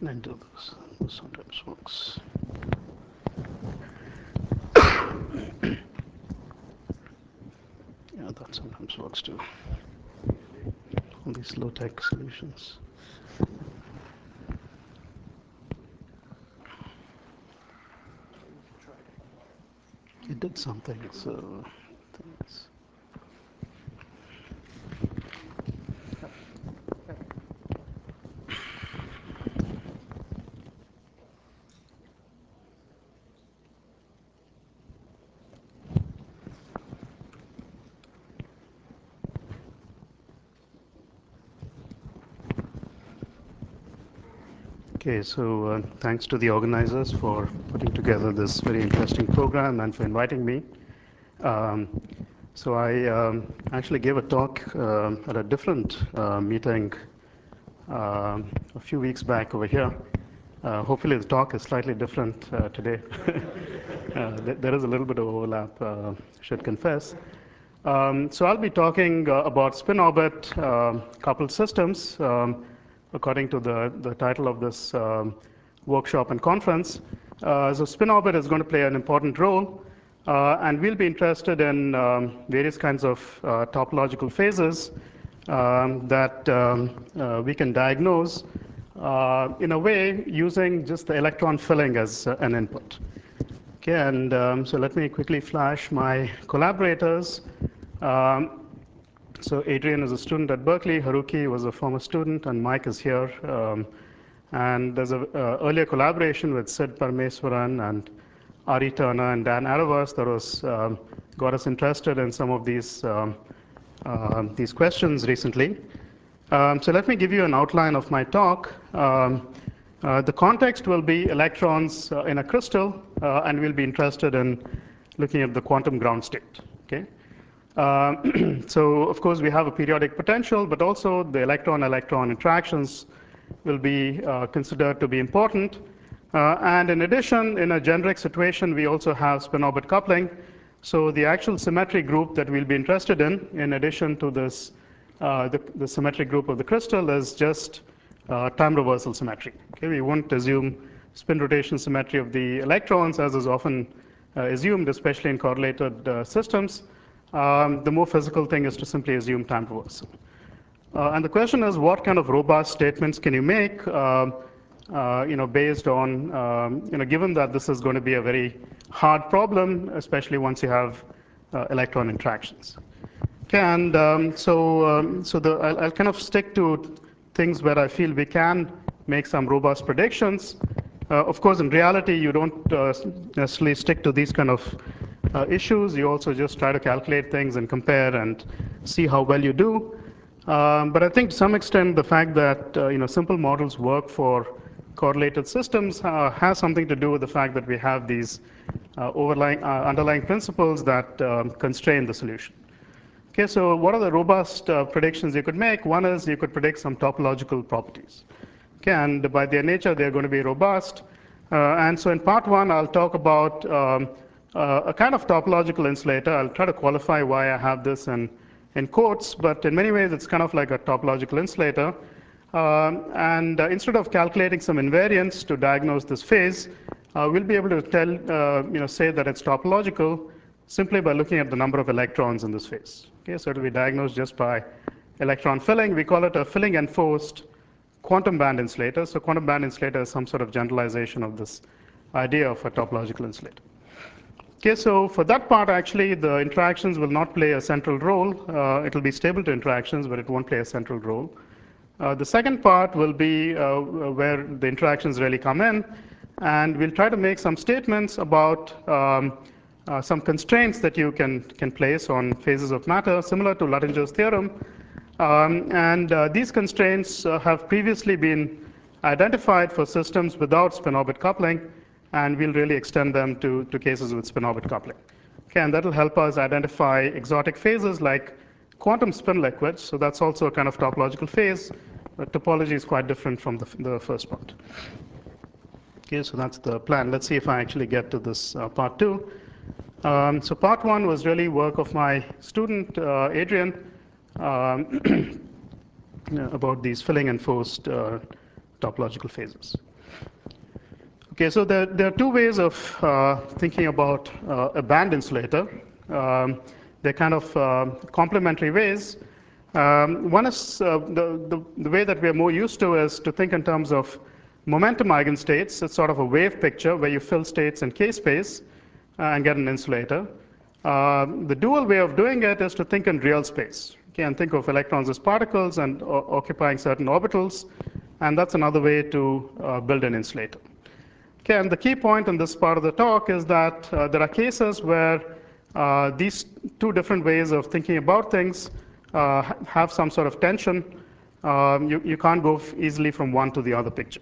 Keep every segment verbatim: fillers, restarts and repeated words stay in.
Can I do this? This sometimes works. Yeah, that sometimes works too. All these low-tech solutions. It did something, so things. Okay, so uh, thanks to the organizers for putting together this very interesting program and for inviting me. Um, so I um, actually gave a talk uh, at a different uh, meeting uh, a few weeks back over here. Uh, hopefully the talk is slightly different uh, today. uh, th there is a little bit of overlap, uh, should confess. Um, so I'll be talking uh, about spin orbit uh, coupled systems, um, according to the, the title of this um, workshop and conference. Uh, so spin orbit is going to play an important role, uh, and we'll be interested in um, various kinds of uh, topological phases um, that um, uh, we can diagnose uh, in a way using just the electron filling as uh, an input. Okay, and um, so let me quickly flash my collaborators. Um, so Adrian is a student at Berkeley, Haruki was a former student, and Mike is here. Um, and there's an uh, earlier collaboration with Sid Parameswaran and Ari Turner and Dan Aravas that was, um, got us interested in some of these, um, uh, these questions recently. Um, so let me give you an outline of my talk. Um, uh, the context will be electrons uh, in a crystal, uh, and we'll be interested in looking at the quantum ground state. Okay? Um, so of course we have a periodic potential, but also the electron-electron interactions will be uh, considered to be important. Uh, and in addition, in a generic situation, we also have spin-orbit coupling. So the actual symmetry group that we'll be interested in, in addition to this, uh, the, the symmetric group of the crystal, is just uh, time reversal symmetry. Okay, we won't assume spin rotation symmetry of the electrons, as is often uh, assumed, especially in correlated uh, systems. Um, the more physical thing is to simply assume time reversal. Uh, and the question is, what kind of robust statements can you make, uh, uh, you know, based on, um, you know, given that this is going to be a very hard problem, especially once you have uh, electron interactions. Okay, and um, so, um, so the, I'll, I'll kind of stick to things where I feel we can make some robust predictions. Uh, of course, in reality, you don't uh, necessarily stick to these kind of uh, issues. You also just try to calculate things and compare and see how well you do. Um, but I think to some extent, the fact that uh, you know, simple models work for correlated systems uh, has something to do with the fact that we have these uh, overlying, uh, underlying principles that um, constrain the solution. Okay, so what are the robust uh, predictions you could make? One is you could predict some topological properties. Okay, and by their nature, they're going to be robust. Uh, and so in part one, I'll talk about um, uh, a kind of topological insulator. I'll try to qualify why I have this in, in quotes, but in many ways, it's kind of like a topological insulator. Um, and uh, instead of calculating some invariance to diagnose this phase, uh, we'll be able to tell, uh, you know, say that it's topological simply by looking at the number of electrons in this phase. Okay, so it'll be diagnosed just by electron filling. We call it a filling enforced quantum band insulator. So quantum band insulator is some sort of generalization of this idea of a topological insulator. Okay, so for that part, actually, the interactions will not play a central role. Uh, it'll be stable to interactions, but it won't play a central role. Uh, the second part will be uh, where the interactions really come in, and we'll try to make some statements about um, uh, some constraints that you can, can place on phases of matter, similar to Luttinger's theorem. Um, and uh, these constraints uh, have previously been identified for systems without spin-orbit coupling, and we'll really extend them to, to cases with spin-orbit coupling. Okay, and that'll help us identify exotic phases like quantum spin liquids. So that's also a kind of topological phase, but topology is quite different from the, the first part. Okay, so that's the plan. Let's see if I actually get to this uh, part two. Um, so part one was really work of my student, uh, Adrian, um, about these filling enforced uh, topological phases. Okay, so there, there are two ways of uh, thinking about uh, a band insulator. Um, they're kind of uh, complementary ways. Um, one is uh, the, the, the way that we're more used to is to think in terms of momentum eigenstates. It's sort of a wave picture where you fill states in k-space uh, and get an insulator. Uh, the dual way of doing it is to think in real space. Okay, and think of electrons as particles and o occupying certain orbitals, and that's another way to uh, build an insulator. Okay, and the key point in this part of the talk is that uh, there are cases where uh, these two different ways of thinking about things uh, have some sort of tension. Um, you, you can't go easily from one to the other picture.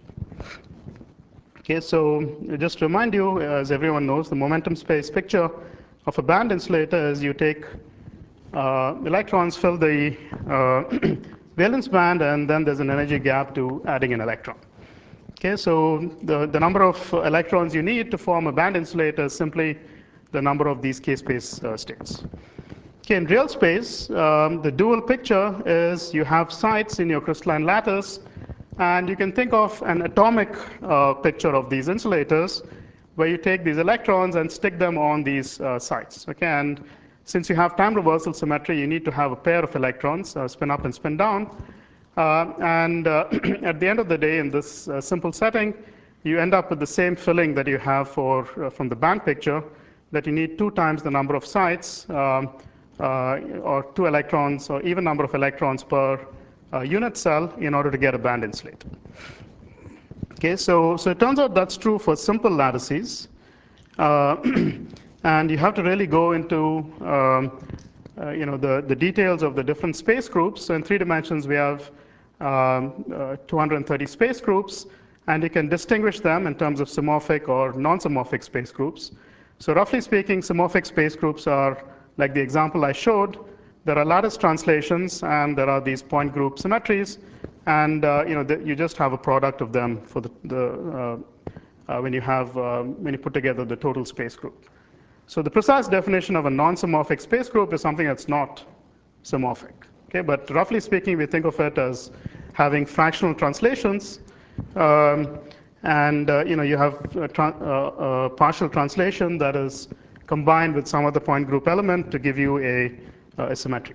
Okay, so just to remind you, as everyone knows, the momentum space picture of a band insulator is you take uh, electrons, fill the uh, valence band, and then there's an energy gap to adding an electron. Okay, so the, the number of electrons you need to form a band insulator is simply the number of these k-space uh, states. Okay, in real space, um, the dual picture is you have sites in your crystalline lattice, and you can think of an atomic uh, picture of these insulators, where you take these electrons and stick them on these uh, sites. Okay, and since you have time reversal symmetry, you need to have a pair of electrons, uh, spin up and spin down. Uh, and uh, at the end of the day, in this uh, simple setting, you end up with the same filling that you have for, uh, from the band picture, that you need two times the number of sites, um, uh, or two electrons, or even number of electrons per uh, unit cell in order to get a band insulator. Okay, so, so it turns out that's true for simple lattices. Uh, and you have to really go into um, uh, you know, the, the details of the different space groups. So in three dimensions, we have um, uh, two hundred thirty space groups, and you can distinguish them in terms of symmetric or non-symmetric space groups. So roughly speaking, symmetric space groups are like the example I showed. There are lattice translations, and there are these point group symmetries, and uh, you know, the, you just have a product of them for the, the uh, uh, when you have um, when you put together the total space group. So the precise definition of a non-symmetric space group is something that's not symmetric. Okay, but roughly speaking, we think of it as having fractional translations, um, and uh, you know, you have a, tra uh, a partial translation that is combined with some other point group element to give you a, uh, a symmetry.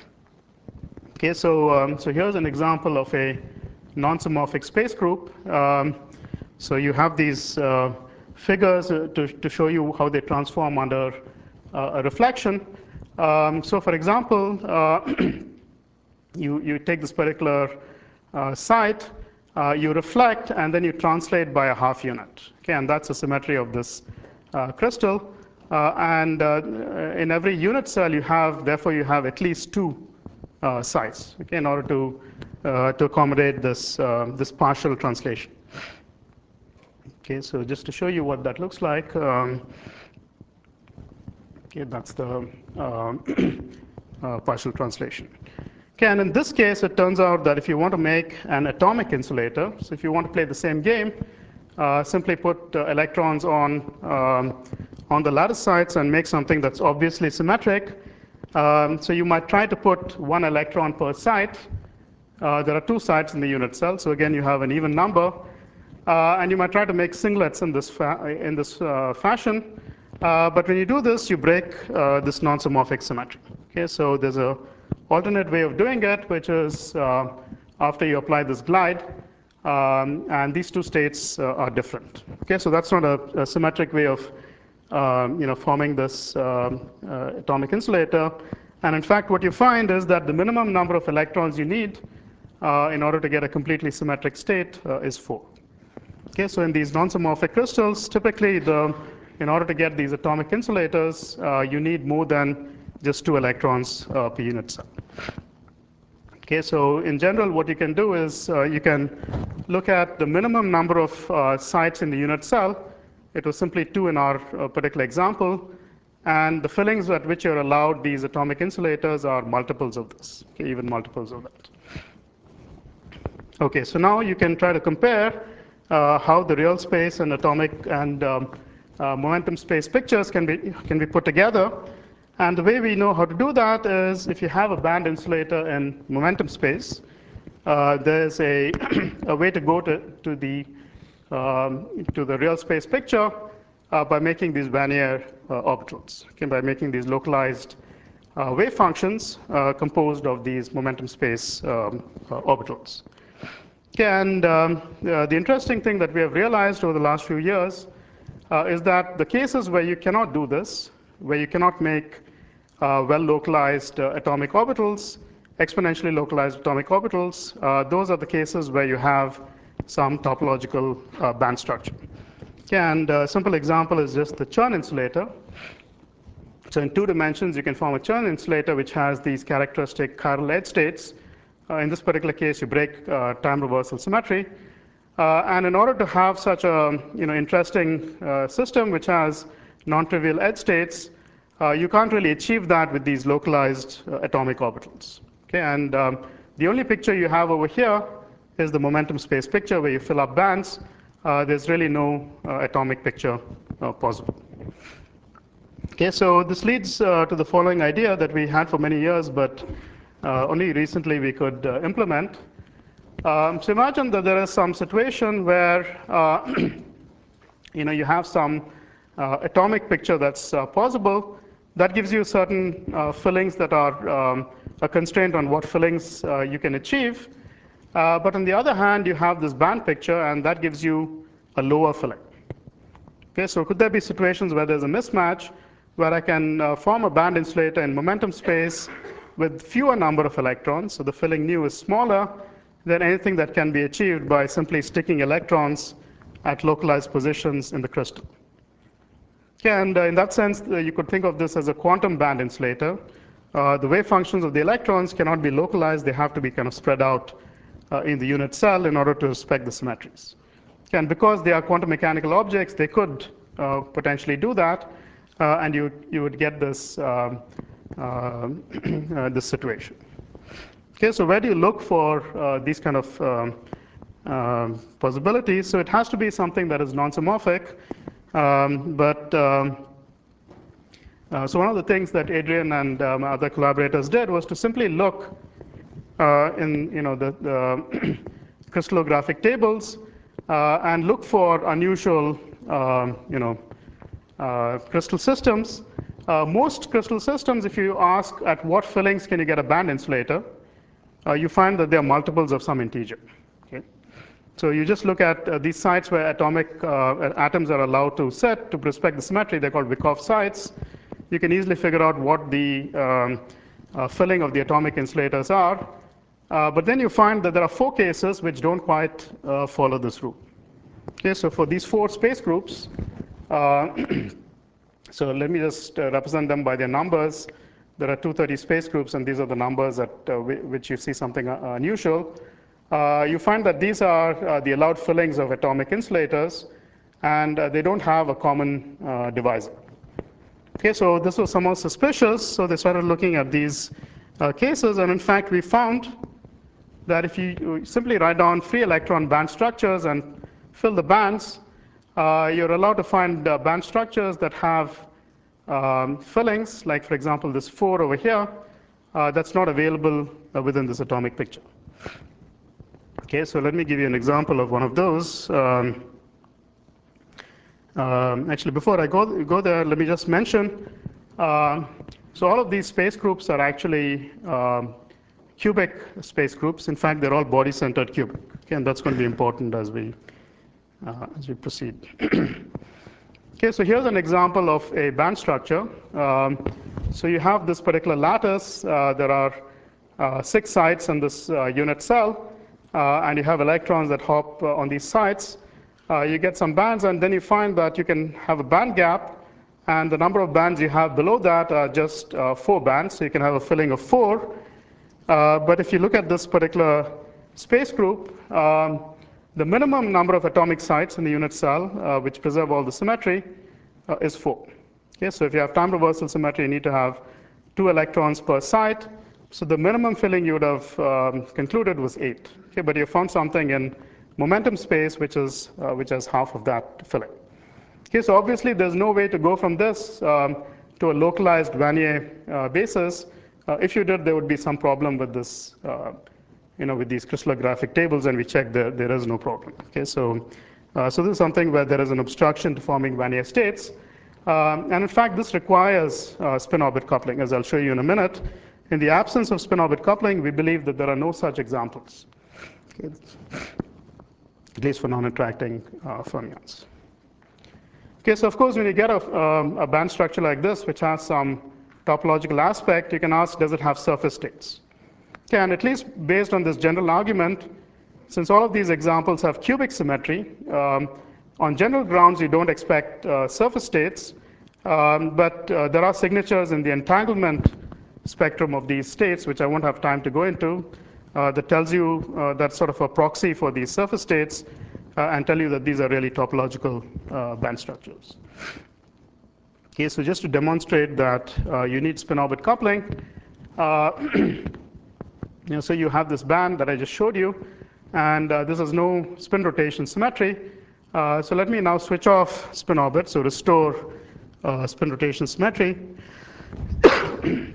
Okay, so um, so here's an example of a non-symmetric space group. Um, so you have these uh, figures uh, to, to show you how they transform under uh, a reflection. Um, so for example, uh, you, you take this particular uh, site, uh, you reflect, and then you translate by a half unit. Okay, and that's a symmetry of this uh, crystal. Uh, and uh, in every unit cell you have, therefore you have at least two uh, sites, okay, in order to, uh, to accommodate this, uh, this partial translation. Okay, so just to show you what that looks like, um, okay, that's the um, uh, partial translation. Okay, and in this case, it turns out that if you want to make an atomic insulator, so if you want to play the same game, uh, simply put uh, electrons on, um, on the lattice sites and make something that's obviously symmetric. Um, so you might try to put one electron per site. Uh, there are two sites in the unit cell, so again, you have an even number. Uh, and you might try to make singlets in this, fa in this uh, fashion. Uh, but when you do this, you break uh, this non-symmetric symmetry. Okay, so there's a alternate way of doing it, which is uh, after you apply this glide, um, and these two states uh, are different. Okay, so that's not a, a symmetric way of um, you know, forming this um, uh, atomic insulator. And in fact, what you find is that the minimum number of electrons you need uh, in order to get a completely symmetric state uh, is four. Okay, so in these non-symmetric crystals, typically, the, in order to get these atomic insulators, uh, you need more than just two electrons uh, per unit cell. Okay, so in general, what you can do is uh, you can look at the minimum number of uh, sites in the unit cell. It was simply two in our uh, particular example. And the fillings at which you're allowed these atomic insulators are multiples of this, okay, even multiples of that. Okay, so now you can try to compare uh, how the real space and atomic and um, uh, momentum space pictures can be, can be put together. And the way we know how to do that is if you have a band insulator in momentum space, uh, there's a, a way to go to, to the um, to the real space picture uh, by making these Wannier uh, orbitals, okay, by making these localized uh, wave functions uh, composed of these momentum space um, uh, orbitals. Okay, and um, uh, the interesting thing that we have realized over the last few years uh, is that the cases where you cannot do this, where you cannot make uh, well-localized uh, atomic orbitals, exponentially localized atomic orbitals, uh, those are the cases where you have some topological uh, band structure. Okay, and a simple example is just the Chern insulator. So in two dimensions, you can form a Chern insulator which has these characteristic chiral edge states. Uh, in this particular case, you break uh, time reversal symmetry. Uh, and in order to have such a you know, interesting uh, system which has non-trivial edge states, uh, you can't really achieve that with these localized uh, atomic orbitals. Okay? And um, the only picture you have over here is the momentum space picture where you fill up bands. Uh, there's really no uh, atomic picture uh, possible. Okay, so this leads uh, to the following idea that we had for many years, but uh, only recently we could uh, implement. Um, so imagine that there is some situation where uh, you know you have some uh, atomic picture that's uh, possible. That gives you certain uh, fillings that are um, a constraint on what fillings uh, you can achieve. Uh, but on the other hand, you have this band picture, and that gives you a lower filling. Okay, so could there be situations where there's a mismatch, where I can uh, form a band insulator in momentum space with fewer number of electrons, so the filling nu is smaller than anything that can be achieved by simply sticking electrons at localized positions in the crystal. Okay, and uh, in that sense, uh, you could think of this as a quantum band insulator. Uh, the wave functions of the electrons cannot be localized. They have to be kind of spread out uh, in the unit cell in order to respect the symmetries. Okay, and because they are quantum mechanical objects, they could uh, potentially do that, uh, and you, you would get this, um, uh, uh, this situation. Okay, so where do you look for uh, these kind of um, uh, possibilities? So it has to be something that is non-symmorphic, um, but um, uh, so one of the things that Adrian and um, other collaborators did was to simply look uh, in you know the, the crystallographic tables uh, and look for unusual uh, you know uh, crystal systems. Uh, most crystal systems, if you ask at what fillings can you get a band insulator, Uh, you find that there are multiples of some integer. Okay? So you just look at uh, these sites where atomic uh, atoms are allowed to sit to respect the symmetry. They're called Wyckoff sites. You can easily figure out what the um, uh, filling of the atomic insulators are. Uh, but then you find that there are four cases which don't quite uh, follow this rule. Okay, so for these four space groups, uh, so let me just uh, represent them by their numbers. There are two hundred thirty space groups, and these are the numbers at uh, which you see something uh, unusual. Uh, you find that these are uh, the allowed fillings of atomic insulators, and uh, they don't have a common uh, divisor. Okay, so this was somewhat suspicious, so they started looking at these uh, cases, and in fact, we found that if you simply write down free electron band structures and fill the bands, uh, you're allowed to find uh, band structures that have Um, fillings, like for example this four over here, uh, that's not available uh, within this atomic picture. Okay, so let me give you an example of one of those. Um, um, actually, before I go, go there, let me just mention, uh, so all of these space groups are actually um, cubic space groups. In fact, they're all body-centered cubic, okay, and that's going to be important as we, uh, as we proceed. Okay, so here's an example of a band structure. Um, so you have this particular lattice. Uh, there are uh, six sites in this uh, unit cell, uh, and you have electrons that hop uh, on these sites. Uh, you get some bands, and then you find that you can have a band gap, and the number of bands you have below that are just uh, four bands, so you can have a filling of four. Uh, but if you look at this particular space group, um, the minimum number of atomic sites in the unit cell, uh, which preserve all the symmetry, uh, is four. Okay, so if you have time reversal symmetry, you need to have two electrons per site. So the minimum filling you would have um, concluded was eight. Okay, but you found something in momentum space which is uh, which has half of that filling. Okay, so obviously there's no way to go from this um, to a localized Wannier uh, basis. Uh, if you did, there would be some problem with this. Uh, you know, with these crystallographic tables, and we checked that there is no problem. Okay, so Uh, so this is something where there is an obstruction to forming Wannier states. Um, and in fact, this requires uh, spin-orbit coupling, as I'll show you in a minute. In the absence of spin-orbit coupling, we believe that there are no such examples, okay, at least for non-interacting uh, fermions. Okay, so of course, when you get a, um, a band structure like this, which has some topological aspect, you can ask, does it have surface states? Okay, and at least based on this general argument, since all of these examples have cubic symmetry, um, on general grounds, you don't expect uh, surface states, um, but uh, there are signatures in the entanglement spectrum of these states, which I won't have time to go into, uh, that tells you uh, that's sort of a proxy for these surface states uh, and tell you that these are really topological uh, band structures. Okay, so just to demonstrate that uh, you need spin-orbit coupling, uh, you know, so you have this band that I just showed you, and uh, this has no spin rotation symmetry. Uh, so let me now switch off spin orbit, so restore uh, spin rotation symmetry. Okay,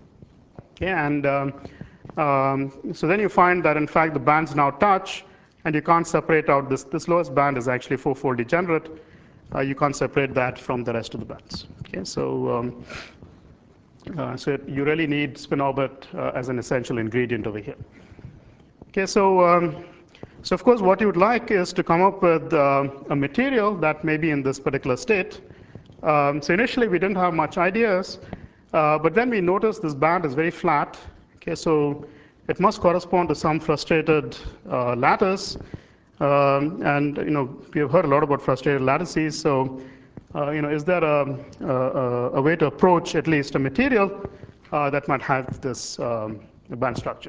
and um, um, so then you find that in fact the bands now touch, and you can't separate out this. This lowest band is actually four-fold degenerate. Uh, you can't separate that from the rest of the bands. Okay, so um, uh, so you really need spin orbit uh, as an essential ingredient over here. Okay, so, um, so of course what you would like is to come up with uh, a material that may be in this particular state. Um, so initially we didn't have much ideas, uh, but then we noticed this band is very flat. Okay, so it must correspond to some frustrated uh, lattice. Um, and you know, we have heard a lot about frustrated lattices, so uh, you know, is there a, a, a way to approach at least a material uh, that might have this um, band structure?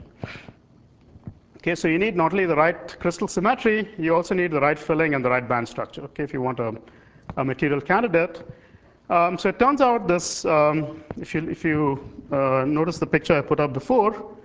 Okay, so you need not only the right crystal symmetry, you also need the right filling and the right band structure, okay, if you want a, a material candidate. Um, so it turns out this, um, if you, if you uh, notice the picture I put up before,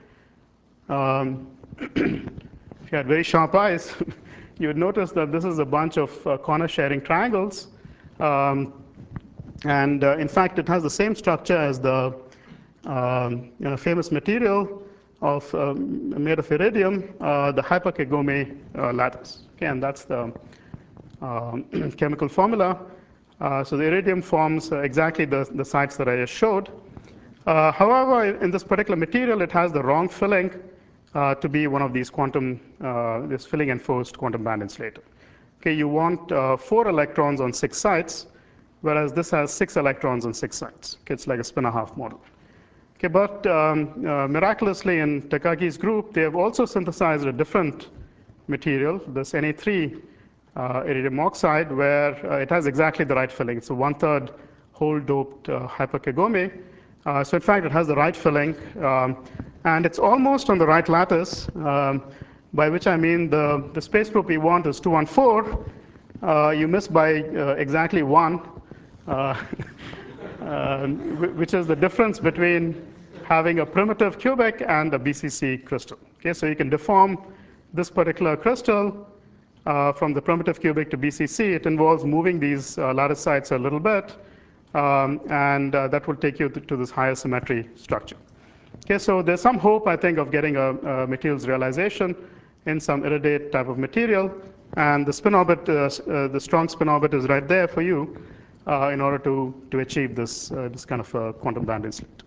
um, if you had very sharp eyes, you would notice that this is a bunch of uh, corner sharing triangles. Um, and uh, in fact, it has the same structure as the um, you know, famous material of um, made of iridium, uh, the hyperkegome uh, lattice. Okay, and that's the um, chemical formula. Uh, so the iridium forms uh, exactly the, the sites that I just showed. Uh, however, in this particular material, it has the wrong filling uh, to be one of these quantum, uh, this filling enforced quantum band insulator. Okay, you want uh, four electrons on six sites, whereas this has six electrons on six sites. Okay, it's like a spin-a-half model. Okay, but um, uh, miraculously in Takagi's group, they have also synthesized a different material, this N A three uh, iridium oxide, where uh, it has exactly the right filling. It's a one-third whole doped uh, hyperkegome. Uh, so in fact, it has the right filling, um, and it's almost on the right lattice, um, by which I mean the, the space group we want is two one four. Uh, you miss by uh, exactly one. Uh, Uh, which is the difference between having a primitive cubic and a B C C crystal. Okay, so you can deform this particular crystal uh, from the primitive cubic to B C C. It involves moving these uh, lattice sites a little bit, um, and uh, that will take you to, to this higher symmetry structure. Okay, so there's some hope, I think, of getting a, a materials realization in some iridate type of material, and the spin orbit, uh, uh, the strong spin orbit is right there for you. Uh, in order to, to achieve this, uh, this kind of uh, quantum band insulate.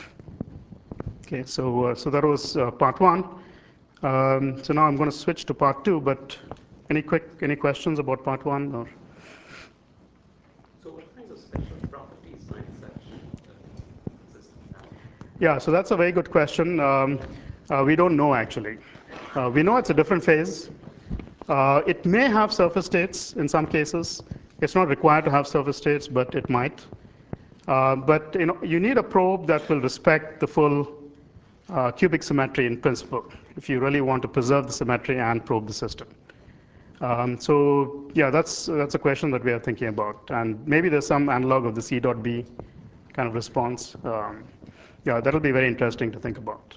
Okay, so, uh, so that was uh, part one. Um, so now I'm going to switch to part two, but any quick, any questions about part one? Or? So what kinds of special properties might such uh, systems have? Yeah, so that's a very good question. Um, uh, we don't know, actually. Uh, we know it's a different phase. Uh, it may have surface states in some cases. It's not required to have surface states, but it might. Uh, but you know, you need a probe that will respect the full uh, cubic symmetry in principle, if you really want to preserve the symmetry and probe the system. Um, so yeah, that's that's a question that we are thinking about, and maybe there's some analog of the C dot B kind of response. Um, yeah, that'll be very interesting to think about.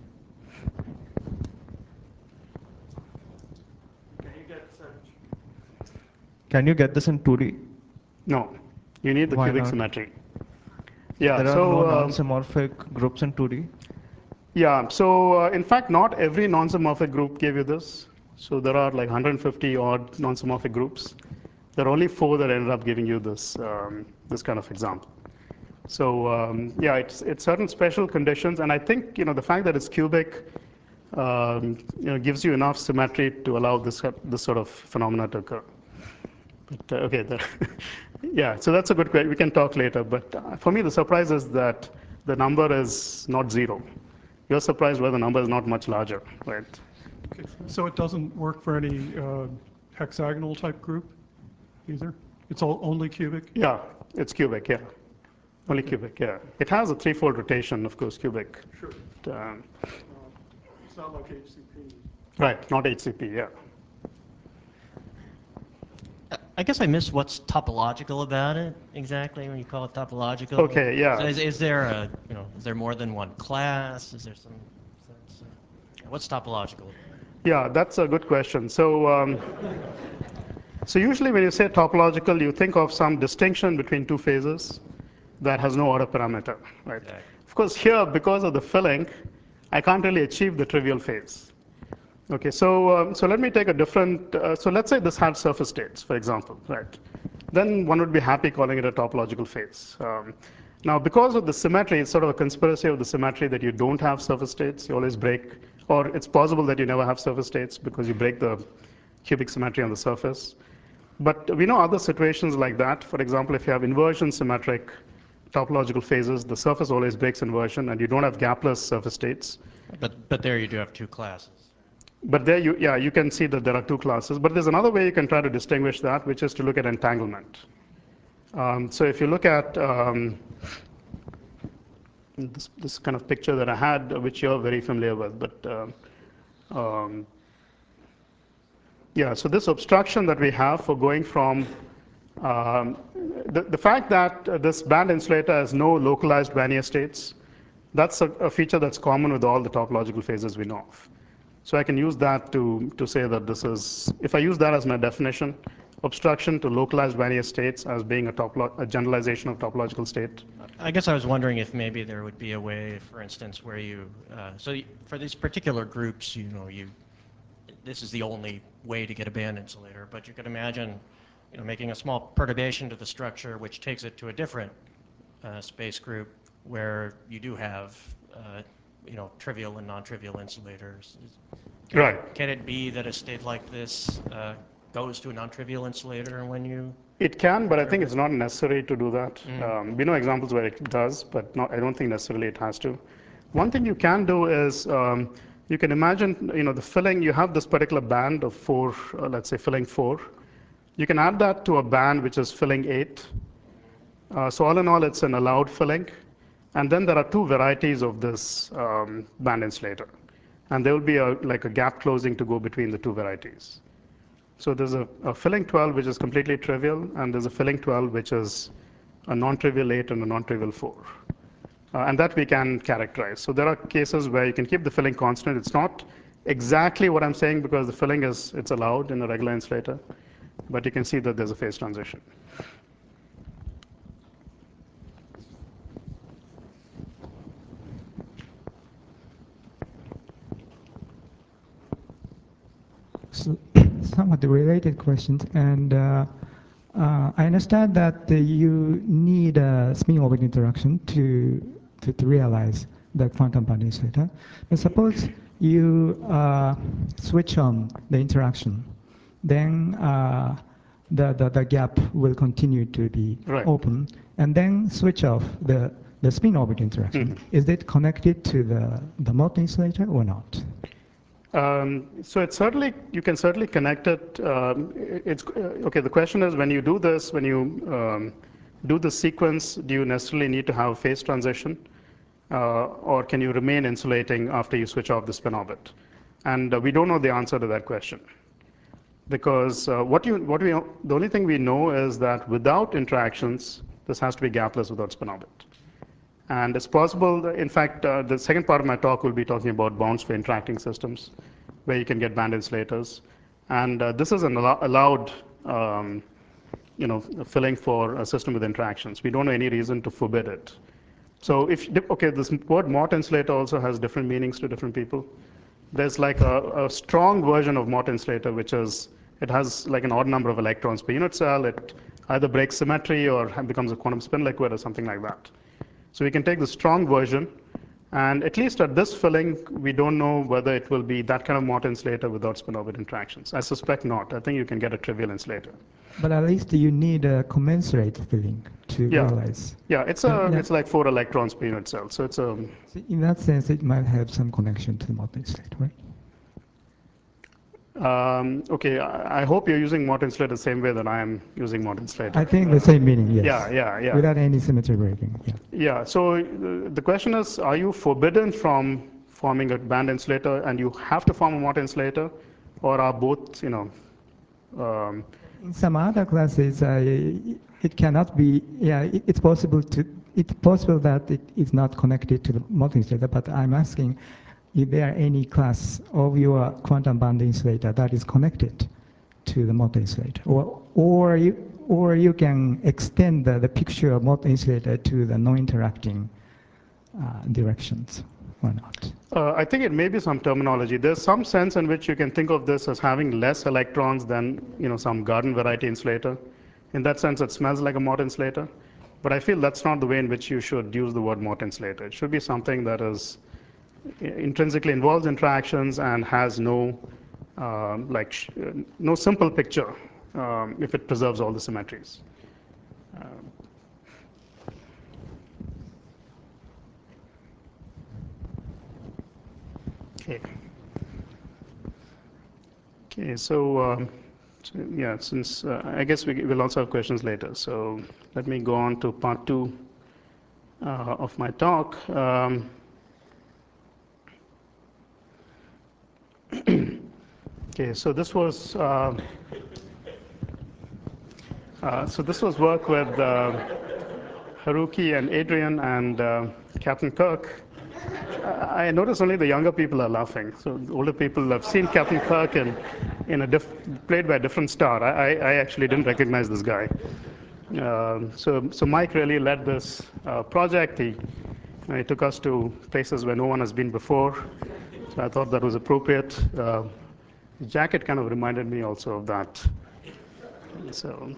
Can you get such? Can you get this in two D? No, you need the Why cubic not? symmetry. Yeah, there are so no uh, non-symmetric groups in two D. yeah, so uh, in fact, not every non-symmetric group gave you this. So there are like one hundred fifty odd non-symmorphic groups. There are only four that ended up giving you this, um, this kind of example. So um, yeah, it's, it's certain special conditions, and I think you know the fact that it's cubic um, you know, gives you enough symmetry to allow this, this sort of phenomena to occur. But, uh, okay, the yeah, so that's a good question. We can talk later. But uh, for me, the surprise is that the number is not zero. You're surprised where the number is not much larger, right? Okay. So it doesn't work for any uh, hexagonal type group either? It's all only cubic? Yeah, it's cubic, yeah. Only Okay. cubic, yeah. It has a threefold rotation, of course, cubic. Sure. But, um, Uh, It's not like H C P. right, not H C P, yeah. I guess I missed what's topological about it exactly when you call it topological. Okay, yeah. Is, is there a, you know, is there more than one class? Is there some sense? Of, what's topological? Yeah, that's a good question. So, um, so usually when you say topological, you think of some distinction between two phases that has no order parameter, right? Exactly. Of course, here, because of the filling, I can't really achieve the trivial phase. Okay, so, um, so let me take a different, uh, so let's say this had surface states, for example, right? Then one would be happy calling it a topological phase. Um, now, because of the symmetry, it's sort of a conspiracy of the symmetry that you don't have surface states. You always break, or it's possible that you never have surface states because you break the cubic symmetry on the surface. But we know other situations like that. For example, if you have inversion symmetric topological phases, the surface always breaks inversion, and you don't have gapless surface states. But, but there you do have two classes. But there, you, yeah, you can see that there are two classes. But there's another way you can try to distinguish that, which is to look at entanglement. Um, so if you look at um, this, this kind of picture that I had, which you're very familiar with, but um, um, yeah, so this obstruction that we have for going from um, the, the fact that uh, this band insulator has no localized Wannier states, that's a, a feature that's common with all the topological phases we know of. So I can use that to, to say that this is, if I use that as my definition, obstruction to localized Wannier states as being a, topolo- a generalization of topological state. I guess I was wondering if maybe there would be a way, for instance, where you, uh, so you, for these particular groups, you know, you, this is the only way to get a band insulator, but you could imagine, you know, making a small perturbation to the structure which takes it to a different uh, space group where you do have, uh, you know, trivial and non-trivial insulators. Can Right. It, can it be that a state like this uh, goes to a non-trivial insulator when you? It can, but I think it's not necessary to do that. Mm. Um, we know examples where it does, but not, I don't think necessarily it has to. One thing you can do is um, you can imagine, you know, the filling, you have this particular band of four, uh, let's say filling four. You can add that to a band which is filling eight. Uh, so all in all, it's an allowed filling. And then there are two varieties of this um, band insulator. And there will be a, like a gap closing to go between the two varieties. So there's a, a filling twelve, which is completely trivial, and there's a filling twelve, which is a non-trivial eight and a non-trivial four. Uh, and that we can characterize. So there are cases where you can keep the filling constant. It's not exactly what I'm saying because the filling is, it's allowed in a regular insulator. But you can see that there's a phase transition. So, somewhat related questions, and uh, uh, I understand that uh, you need a spin orbit interaction to, to to realize the quantum band insulator. But suppose you uh, switch on the interaction, then uh, the, the the gap will continue to be Right. open, and then switch off the the spin orbit interaction. Mhm. Is it connected to the the Mott insulator or not? Um, so it's certainly, you can certainly connect it. Um, it's, uh, okay, the question is when you do this, when you um, do the sequence, do you necessarily need to have a phase transition? Uh, or can you remain insulating after you switch off the spin orbit? And uh, we don't know the answer to that question. Because uh, what you, what we, the only thing we know is that without interactions, this has to be gapless without spin orbit. And it's possible, that, in fact, uh, the second part of my talk will be talking about bounds for interacting systems, where you can get band insulators. And uh, this is an allow allowed um, you know, filling for a system with interactions. We don't know any reason to forbid it. So if, okay, this word Mott insulator also has different meanings to different people. there's like a, a strong version of Mott insulator, which is, it has like an odd number of electrons per unit cell. It either breaks symmetry or becomes a quantum spin liquid or something like that. So we can take the strong version, and at least at this filling, we don't know whether it will be that kind of Mott insulator without spin-orbit interactions. I suspect not. I think you can get a trivial insulator. But at least you need a commensurate filling to Yeah. realize. Yeah, it's a, Yeah, yeah. it's like four electrons per unit cell. So it's a, So in that sense, it might have some connection to the Mott insulator, right? um, okay, I I hope you're using Mott insulator the same way that I am using Mott insulator. I think the same meaning, yes. Yeah, yeah, yeah. Without any symmetry breaking, yeah. Yeah, so uh, the question is, are you forbidden from forming a band insulator and you have to form a Mott insulator, or are both, you know, um, In some other classes, uh, it cannot be, yeah, it, it's possible to, it's possible that it is not connected to the Mott insulator, but I'm asking if there are any class of your quantum band insulator that is connected to the Mott insulator, or, or, you, or you can extend the, the picture of Mott insulator to the non-interacting uh, directions, or not. Uh, I think it may be some terminology. There's some sense in which you can think of this as having less electrons than, you know, some garden variety insulator. In that sense, it smells like a Mott insulator. But I feel that's not the way in which you should use the word Mott insulator. It should be something that is intrinsically involves interactions and has no, um, like, sh no simple picture um, if it preserves all the symmetries. Um, Okay. Okay, so, um, so yeah, since uh, I guess we will also have questions later. So let me go on to part two uh, of my talk. Um, okay, so this was uh, uh, so this was work with uh, Haruki and Adrian and uh, Captain Kirk. I notice only the younger people are laughing. So the older people have seen Captain Kirk in, in a diff, played by a different star. I, I actually didn't recognize this guy. Um, so, so Mike really led this uh, project. He, he took us to places where no one has been before. So I thought that was appropriate. Uh, the jacket kind of reminded me also of that. So,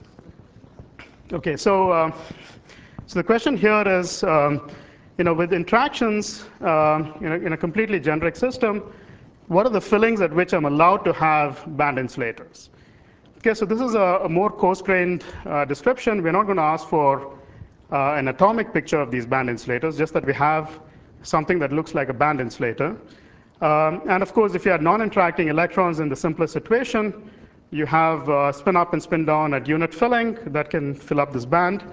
okay, so, uh, so the question here is, um, you know, with interactions uh, you know, in a completely generic system, what are the fillings at which I'm allowed to have band insulators? Okay, so this is a, a more coarse-grained uh, description. We're not going to ask for uh, an atomic picture of these band insulators, just that we have something that looks like a band insulator. Um, and of course, if you had non-interacting electrons in the simplest situation, you have uh, spin up and spin down at unit filling that can fill up this band.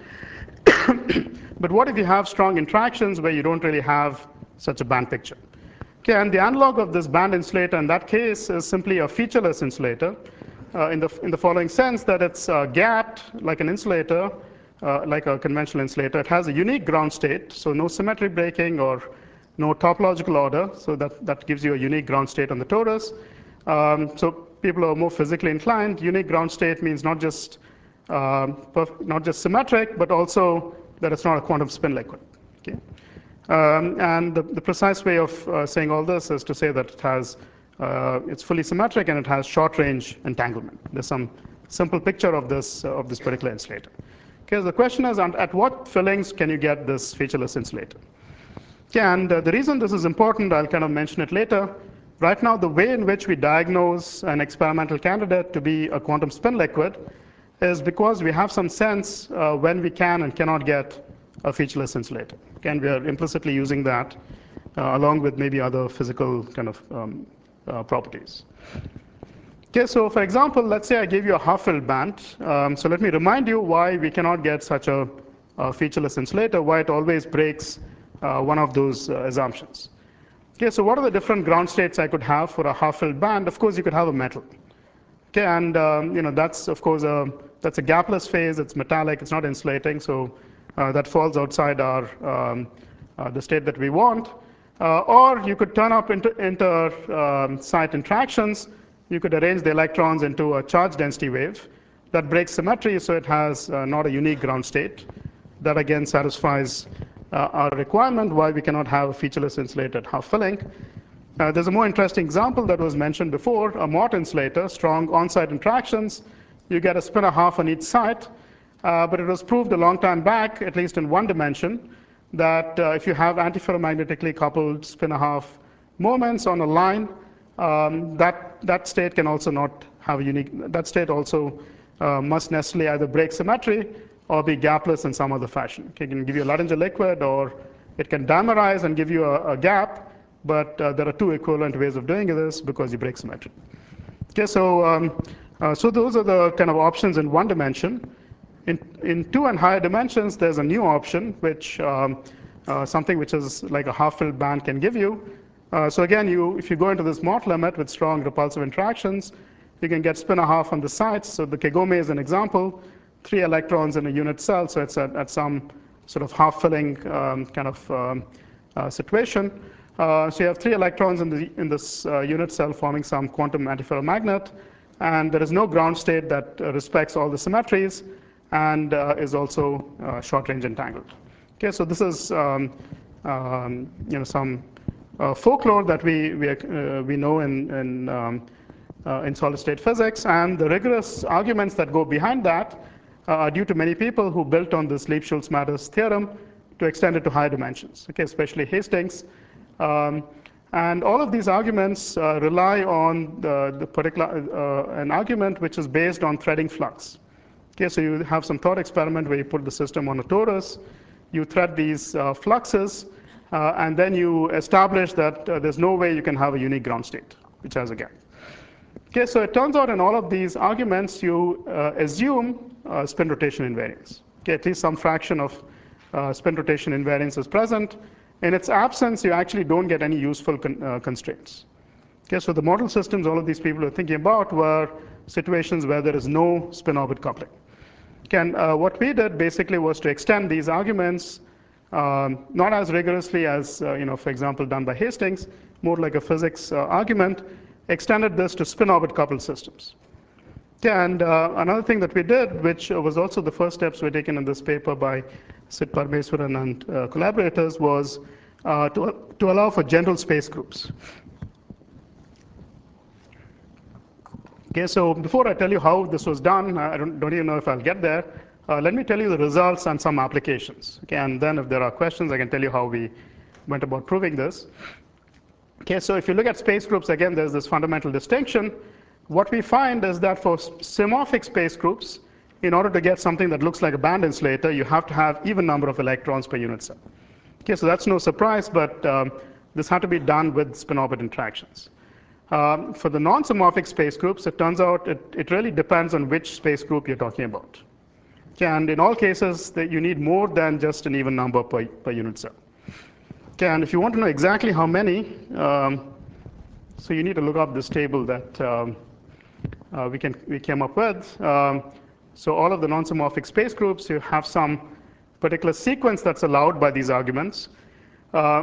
But what if you have strong interactions where you don't really have such a band picture? Okay, and the analog of this band insulator in that case is simply a featureless insulator uh, in, the, in the following sense that it's uh, gapped like an insulator, uh, like a conventional insulator. It has a unique ground state, so no symmetry breaking or no topological order, so that, that gives you a unique ground state on the torus. Um, so people who are more physically inclined, unique ground state means not just Um, not just symmetric, but also that it's not a quantum spin liquid. Okay? Um, and the, the precise way of uh, saying all this is to say that it has, uh, it's fully symmetric and it has short-range entanglement. There's some simple picture of this uh, of this particular insulator. Okay, so the question is, at what fillings can you get this featureless insulator? Okay, and uh, the reason this is important, I'll kind of mention it later. Right now, the way in which we diagnose an experimental candidate to be a quantum spin liquid is because we have some sense uh, when we can and cannot get a featureless insulator. Okay, and we are implicitly using that uh, along with maybe other physical kind of um, uh, properties. Okay, so for example, let's say I give you a half-filled band. Um, so let me remind you why we cannot get such a, a featureless insulator, why it always breaks uh, one of those uh, assumptions. Okay, so what are the different ground states I could have for a half-filled band? Of course, you could have a metal. Okay, and um, you know that's of course a that's a gapless phase. It's metallic. It's not insulating, so uh, that falls outside our um, uh, the state that we want. Uh, or you could turn up inter, inter um, site interactions. You could arrange the electrons into a charge density wave that breaks symmetry, so it has uh, not a unique ground state. That again satisfies uh, our requirement why we cannot have a featureless insulated half filling. Uh, there's a more interesting example that was mentioned before, a Mott insulator, strong on-site interactions. You get a spin a half on each side. Uh, but it was proved a long time back, at least in one dimension, that uh, if you have antiferromagnetically coupled spin a half moments on a line, um, that, that state can also not have a unique, that state also uh, must necessarily either break symmetry or be gapless in some other fashion. Okay, it can give you a Luttinger liquid, or it can dimerize and give you a, a gap, but uh, there are two equivalent ways of doing this because you break symmetry. Okay, so, um, uh, so those are the kind of options in one dimension. In, in two and higher dimensions, there's a new option, which um, uh, something which is like a half-filled band can give you. Uh, so again, you, if you go into this Mott limit with strong repulsive interactions, you can get spin a half on the sides. So the Kagome is an example, three electrons in a unit cell, so it's at, at some sort of half-filling um, kind of um, uh, situation. Uh, so you have three electrons in, the, in this uh, unit cell forming some quantum antiferromagnet, and there is no ground state that uh, respects all the symmetries, and uh, is also uh, short-range entangled. Okay, so this is um, um, you know, some uh, folklore that we we, uh, we know in in, um, uh, in solid-state physics, and the rigorous arguments that go behind that uh, are due to many people who built on this Lieb-Schultz-Matters theorem to extend it to higher dimensions. Okay, especially Hastings, um, and all of these arguments uh, rely on the, the particular uh, an argument which is based on threading flux. Okay, so you have some thought experiment where you put the system on a torus, you thread these uh, fluxes, uh, and then you establish that uh, there's no way you can have a unique ground state, which has a gap. Okay, so it turns out in all of these arguments, you uh, assume uh, spin rotation invariance. Okay, at least some fraction of uh, spin rotation invariance is present. In its absence, you actually don't get any useful con uh, constraints. Okay, so the model systems all of these people are thinking about were situations where there is no spin-orbit coupling. And uh, what we did basically was to extend these arguments, um, not as rigorously as, uh, you know, for example, done by Hastings, more like a physics uh, argument, extended this to spin-orbit coupled systems. Okay, and uh, another thing that we did, which was also the first steps were taken in this paper by Sid Parmeswaran and uh, collaborators, was uh, to, to allow for general space groups. Okay, so before I tell you how this was done, I don't, don't even know if I'll get there. Uh, let me tell you the results and some applications. Okay, and then if there are questions, I can tell you how we went about proving this. Okay, so if you look at space groups, again, there's this fundamental distinction. What we find is that for symmorphic space groups, in order to get something that looks like a band insulator, you have to have even number of electrons per unit cell. Okay, so that's no surprise, but um, this had to be done with spin-orbit interactions. Um, for the non-symmorphic space groups, it turns out it, it really depends on which space group you're talking about. Okay, and in all cases, that you need more than just an even number per, per unit cell. Okay, and if you want to know exactly how many, um, so you need to look up this table that um, uh, we, can, we came up with. Um, so all of the non-symmorphic space groups, you have some particular sequence that's allowed by these arguments. Uh,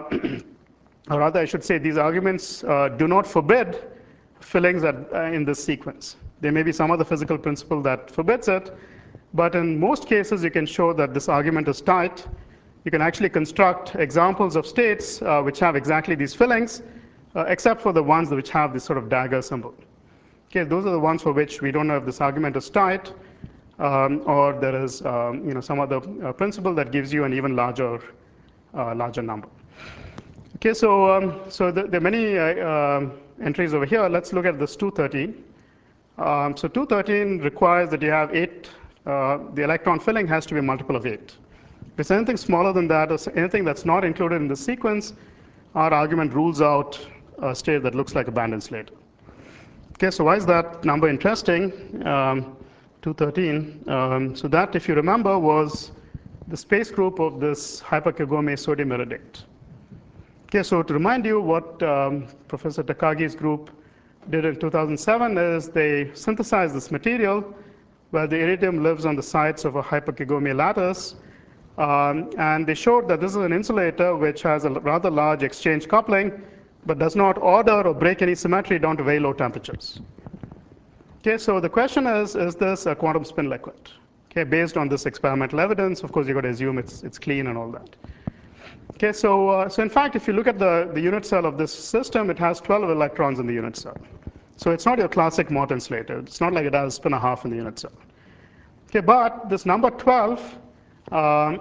or rather, I should say, these arguments uh, do not forbid fillings at, uh, in this sequence. There may be some other physical principle that forbids it, but in most cases, you can show that this argument is tight. You can actually construct examples of states uh, which have exactly these fillings, uh, except for the ones which have this sort of dagger symbol. Okay, those are the ones for which we don't know if this argument is tight, um, or there is um, you know, some other uh, principle that gives you an even larger, uh, larger number. Okay, so, um, so the, there are many uh, uh, entries over here. Let's look at this two thirteen. Um, so two thirteen requires that you have eight, uh, the electron filling has to be a multiple of eight. If it's anything smaller than that, or anything that's not included in the sequence, our argument rules out a state that looks like a band insulator. Okay, so why is that number interesting, um, two thirteen? Um, so that, if you remember, was the space group of this hyper-Kagome sodium iridate. Okay, so to remind you what um, Professor Takagi's group did in two thousand seven is they synthesized this material where the iridium lives on the sides of a hyper-Kagome lattice. Um, and they showed that this is an insulator which has a rather large exchange coupling, but does not order or break any symmetry down to very low temperatures. Okay, so the question is, is this a quantum spin liquid? Okay, based on this experimental evidence, of course, you've got to assume it's, it's clean and all that. Okay, so, uh, so in fact, if you look at the, the unit cell of this system, it has twelve electrons in the unit cell. So it's not your classic Mott insulator. It's not like it has a spin and a half in the unit cell. Okay, but this number twelve, um,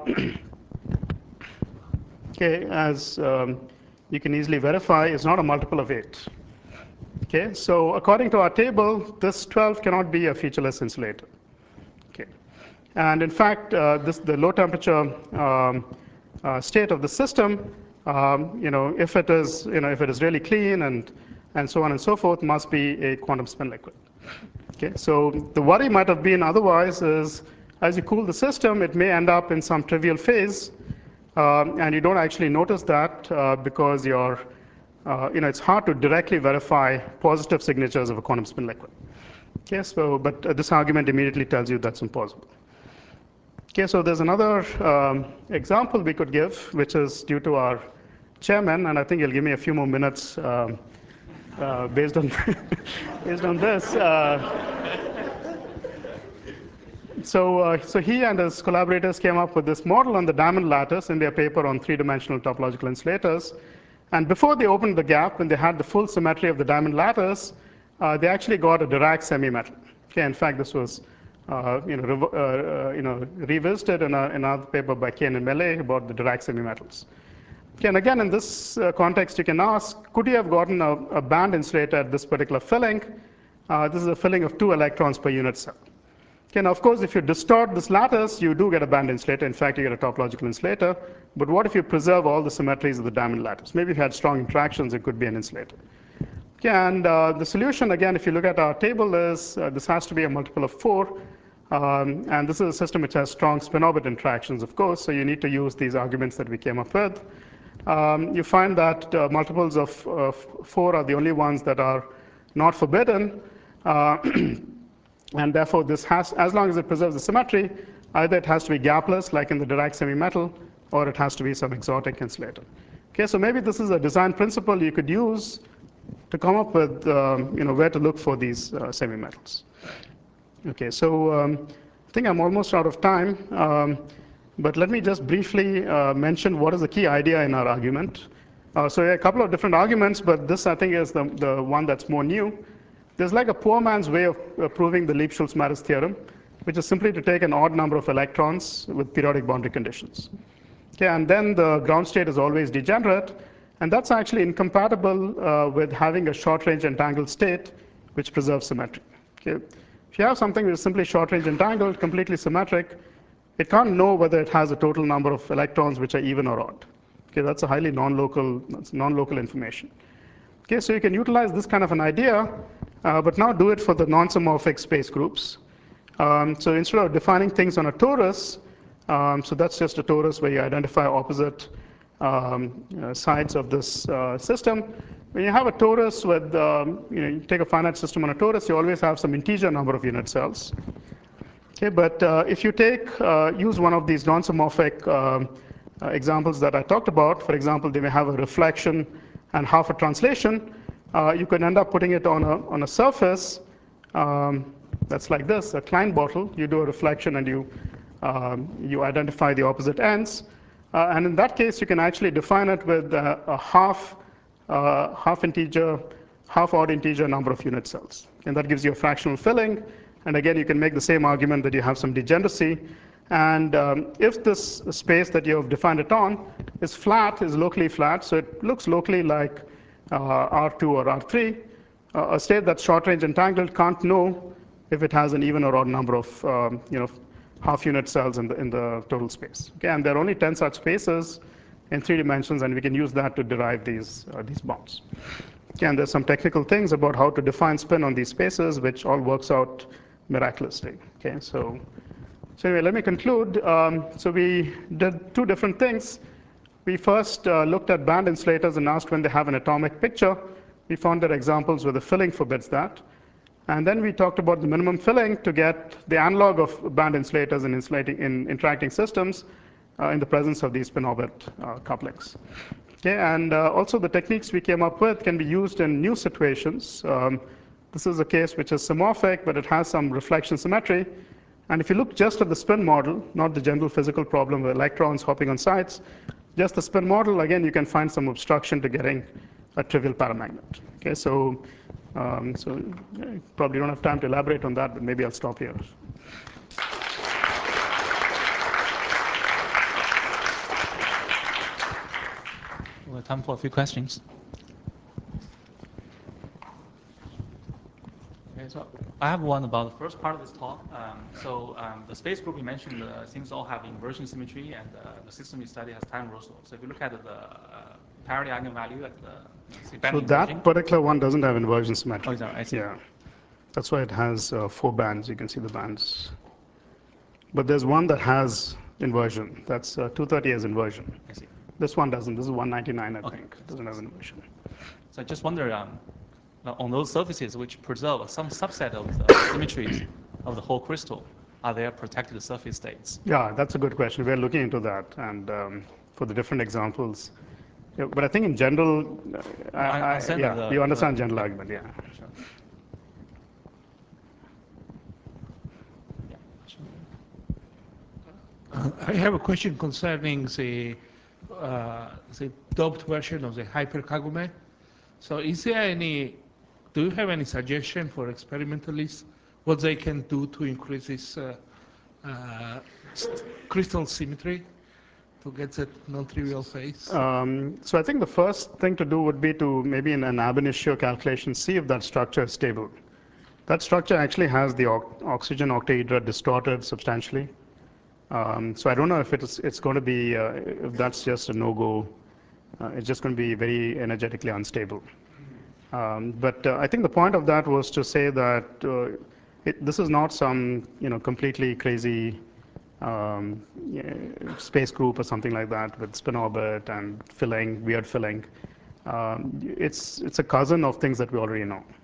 okay, as um, you can easily verify, is not a multiple of eight. Okay, so according to our table, this twelve cannot be a featureless insulator. Okay, and in fact, uh, this the low temperature um, uh, state of the system, um, you know, if it is, you know, if it is really clean and and so on and so forth, must be a quantum spin liquid. Okay, so the worry might have been otherwise is, as you cool the system, it may end up in some trivial phase, um, and you don't actually notice that uh, because you're, uh, you know, it's hard to directly verify positive signatures of a quantum spin liquid. Okay, so but uh, this argument immediately tells you that's impossible. Okay, so there's another um, example we could give, which is due to our chairman, and I think he'll give me a few more minutes um, uh, based on based on this. Uh, so, uh, so he and his collaborators came up with this model on the diamond lattice in their paper on three-dimensional topological insulators. And before they opened the gap, when they had the full symmetry of the diamond lattice, uh, they actually got a Dirac semi-metal. Okay, in fact, this was uh, you, know, uh, uh, you know, revisited in, a, in another paper by Kane and Melee about the Dirac semi-metals. Okay, and again, in this uh, context, you can ask, could you have gotten a, a band insulator at this particular filling? Uh, this is a filling of two electrons per unit cell. Okay, now, of course, if you distort this lattice, you do get a band insulator. In fact, you get a topological insulator. But what if you preserve all the symmetries of the diamond lattice? Maybe if you had strong interactions, it could be an insulator. Okay, and uh, the solution, again, if you look at our table, is uh, this has to be a multiple of four. Um, and this is a system which has strong spin-orbit interactions, of course. So you need to use these arguments that we came up with. Um, you find that uh, multiples of uh, four are the only ones that are not forbidden. Uh, and therefore, this has, as long as it preserves the symmetry, either it has to be gapless, like in the Dirac semi-metal, or it has to be some exotic insulator. Okay, so maybe this is a design principle you could use to come up with um, you know, where to look for these uh, semi-metals. Okay, so um, I think I'm almost out of time. Um, But let me just briefly uh, mention what is the key idea in our argument. Uh, so a couple of different arguments, but this I think is the, the one that's more new. There's like a poor man's way of uh, proving the Lieb-Schultz-Mattis theorem, which is simply to take an odd number of electrons with periodic boundary conditions. Okay, and then the ground state is always degenerate, and that's actually incompatible uh, with having a short-range entangled state which preserves symmetry. Okay? If you have something which is simply short-range entangled, completely symmetric, it can't know whether it has a total number of electrons which are even or odd. Okay, that's a highly non-local, non-local information. Okay, so you can utilize this kind of an idea, uh, but now do it for the non-symmorphic space groups. Um, so instead of defining things on a torus, um, so that's just a torus where you identify opposite um, uh, sides of this uh, system. When you have a torus with, um, you know, you take a finite system on a torus, you always have some integer number of unit cells. Okay, but uh, if you take, uh, use one of these non-symmorphic um, uh, examples that I talked about, for example, they may have a reflection and half a translation, uh, you can end up putting it on a, on a surface um, that's like this, a Klein bottle. You do a reflection and you, um, you identify the opposite ends. Uh, and in that case, you can actually define it with uh, a half, uh, half integer, half odd integer number of unit cells. And that gives you a fractional filling. And again, you can make the same argument that you have some degeneracy. And um, if this space that you have defined it on is flat, is locally flat, so it looks locally like uh, R two or R three, uh, a state that's short-range entangled can't know if it has an even or odd number of um, you know, half unit cells in the, in the total space. Okay, and there are only ten such spaces in three dimensions, and we can use that to derive these, uh, these bonds. Okay, and there's some technical things about how to define spin on these spaces, which all works out miraculously. Okay, so, so anyway, let me conclude. Um, so we did two different things. We first uh, looked at band insulators and asked when they have an atomic picture. We found that examples where the filling forbids that. And then we talked about the minimum filling to get the analog of band insulators in, insulating, in interacting systems uh, in the presence of these spin-orbit uh, couplings. Okay, and uh, also the techniques we came up with can be used in new situations. Um, This is a case which is symmorphic, but it has some reflection symmetry. And if you look just at the spin model, not the general physical problem with electrons hopping on sites, just the spin model, again, you can find some obstruction to getting a trivial paramagnet. Okay, so, um, so yeah, probably don't have time to elaborate on that, but maybe I'll stop here. We have time for a few questions. Okay, so I have one about the first part of this talk. Um, so um, the space group you mentioned, uh, things all have inversion symmetry, and uh, the system you study has time reversal. So if you look at the uh, parity eigenvalue at the say, band So inversion, that particular one doesn't have inversion symmetry. oh, is that right? I see. Yeah, that's why it has uh, four bands. You can see the bands. But there's one that has inversion. That's uh, two thirty has inversion. I see. This one doesn't. This is one ninety-nine, I Okay. think. It doesn't have inversion. So I just wonder, um, now on those surfaces which preserve some subset of the symmetries of the whole crystal, are there protected surface states? Yeah, that's a good question. We're looking into that, and um, for the different examples. Yeah, but I think in general, uh, I, I I, understand yeah, the- you understand the- general yeah. argument, yeah. Sure. Yeah, sure. Uh, I have a question concerning the, uh, the doped version of the hyperkagome. So is there any, do you have any suggestion for experimentalists what they can do to increase this uh, uh, crystal symmetry to get that non-trivial phase? Um, so I think the first thing to do would be to maybe in an ab initio calculation see if that structure is stable. That structure actually has the o oxygen octahedra distorted substantially. Um, so I don't know if it's, it's going to be, uh, if that's just a no-go. Uh, it's just going to be very energetically unstable. Um, but uh, I think the point of that was to say that uh, it, this is not some, you know, completely crazy um, yeah, space group or something like that with spin orbit and filling, weird filling. Um, it's, it's a cousin of things that we already know.